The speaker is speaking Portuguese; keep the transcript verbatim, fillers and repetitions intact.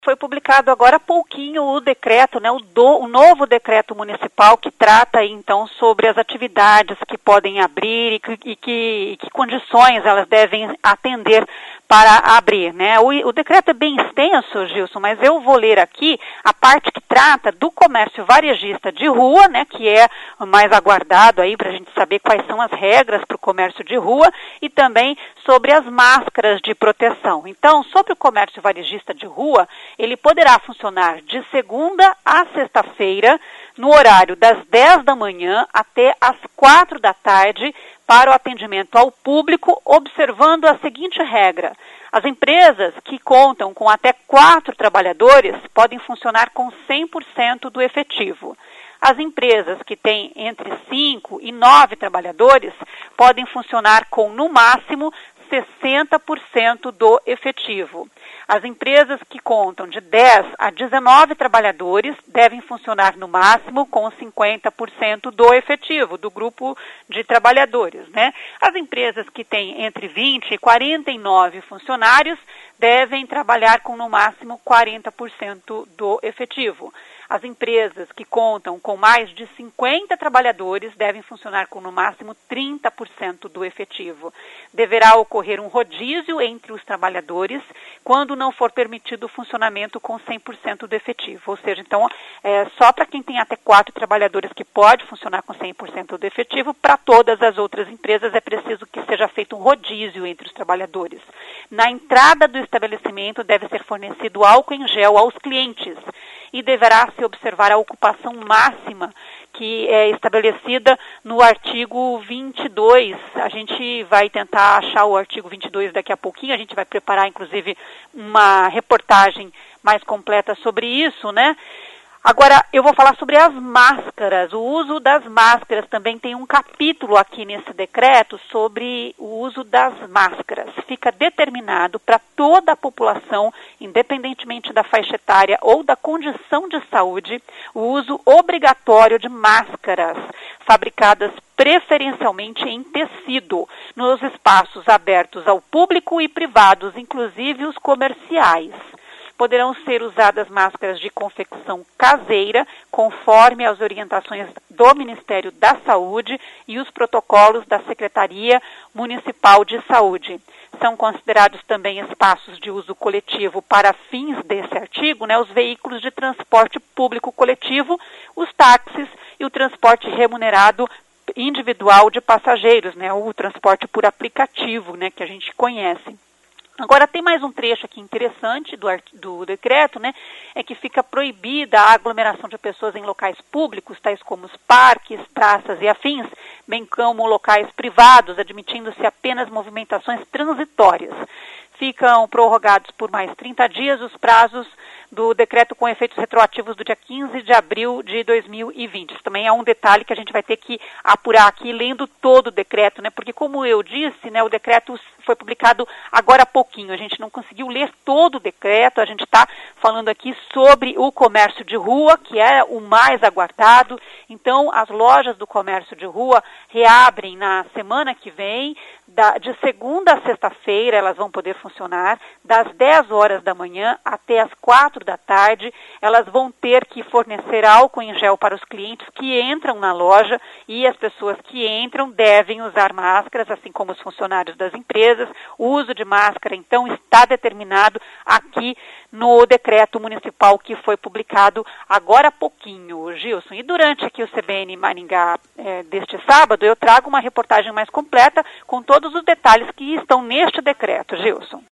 Foi publicado agora há pouquinho o decreto, né, o, do, o novo decreto municipal que trata então sobre as atividades que podem abrir e que, e que, e que condições elas devem atender para abrir, né? O, o decreto é bem extenso, Gilson, mas eu vou ler aqui a parte que trata do comércio varejista de rua, né, que é o mais aguardado aí para a gente saber quais são as regras para o comércio de rua e também sobre as máscaras de proteção. Então, sobre o comércio varejista de rua, ele poderá funcionar de segunda a sexta-feira, no horário das dez da manhã até as quatro da tarde, para o atendimento ao público, observando a seguinte regra: as empresas que contam com até quatro trabalhadores podem funcionar com cem por cento do efetivo. As empresas que têm entre cinco e nove trabalhadores podem funcionar com, no máximo, sessenta por cento do efetivo. As empresas que contam de dez a dezenove trabalhadores devem funcionar no máximo com cinquenta por cento do efetivo, do grupo de trabalhadores, né? As empresas que têm entre vinte e quarenta e nove funcionários devem trabalhar com no máximo quarenta por cento do efetivo. As empresas que contam com mais de cinquenta trabalhadores devem funcionar com no máximo trinta por cento do efetivo. Deverá ocorrer um rodízio entre os trabalhadores quando não for permitido o funcionamento com cem por cento do efetivo. Ou seja, então, é só para quem tem até quatro trabalhadores que pode funcionar com cem por cento do efetivo. Para todas as outras empresas é preciso que seja feito um rodízio entre os trabalhadores. Na entrada do estabelecimento deve ser fornecido álcool em gel aos clientes e deverá se observar a ocupação máxima que é estabelecida no artigo vinte e dois. A gente vai tentar achar o artigo vinte e dois daqui a pouquinho, a gente vai preparar, inclusive, uma reportagem mais completa sobre isso, né? Agora, eu vou falar sobre as máscaras. O uso das máscaras também tem um capítulo aqui nesse decreto sobre o uso das máscaras. Fica determinado para toda a população, independentemente da faixa etária ou da condição de saúde, o uso obrigatório de máscaras fabricadas preferencialmente em tecido, nos espaços abertos ao público e privados, inclusive os comerciais. Poderão ser usadas máscaras de confecção caseira, conforme as orientações do Ministério da Saúde e os protocolos da Secretaria Municipal de Saúde. São considerados também espaços de uso coletivo para fins desse artigo, né, os veículos de transporte público coletivo, os táxis e o transporte remunerado individual de passageiros, né, o transporte por aplicativo, né, que a gente conhece. Agora, tem mais um trecho aqui interessante do, do decreto, né, é que fica proibida a aglomeração de pessoas em locais públicos, tais como os parques, praças e afins, bem como locais privados, admitindo-se apenas movimentações transitórias. Ficam prorrogados por mais trinta dias os prazos do decreto com efeitos retroativos do dia quinze de abril de dois mil e vinte. Isso também é um detalhe que a gente vai ter que apurar aqui, lendo todo o decreto, né? Porque, como eu disse, né, o decreto foi publicado agora há pouquinho. A gente não conseguiu ler todo o decreto. A gente está falando aqui sobre o comércio de rua, que é o mais aguardado. Então, as lojas do comércio de rua reabrem na semana que vem, da, de segunda a sexta-feira, elas vão poder funcionar, das dez horas da manhã até as quatro da tarde. Elas vão ter que fornecer álcool em gel para os clientes que entram na loja, e as pessoas que entram devem usar máscaras, assim como os funcionários das empresas. O uso de máscara, então, está determinado aqui no decreto municipal que foi publicado agora há pouquinho, Gilson. E durante aqui o C B N Maringá é, deste sábado, eu trago uma reportagem mais completa com todos os detalhes que estão neste decreto, Gilson.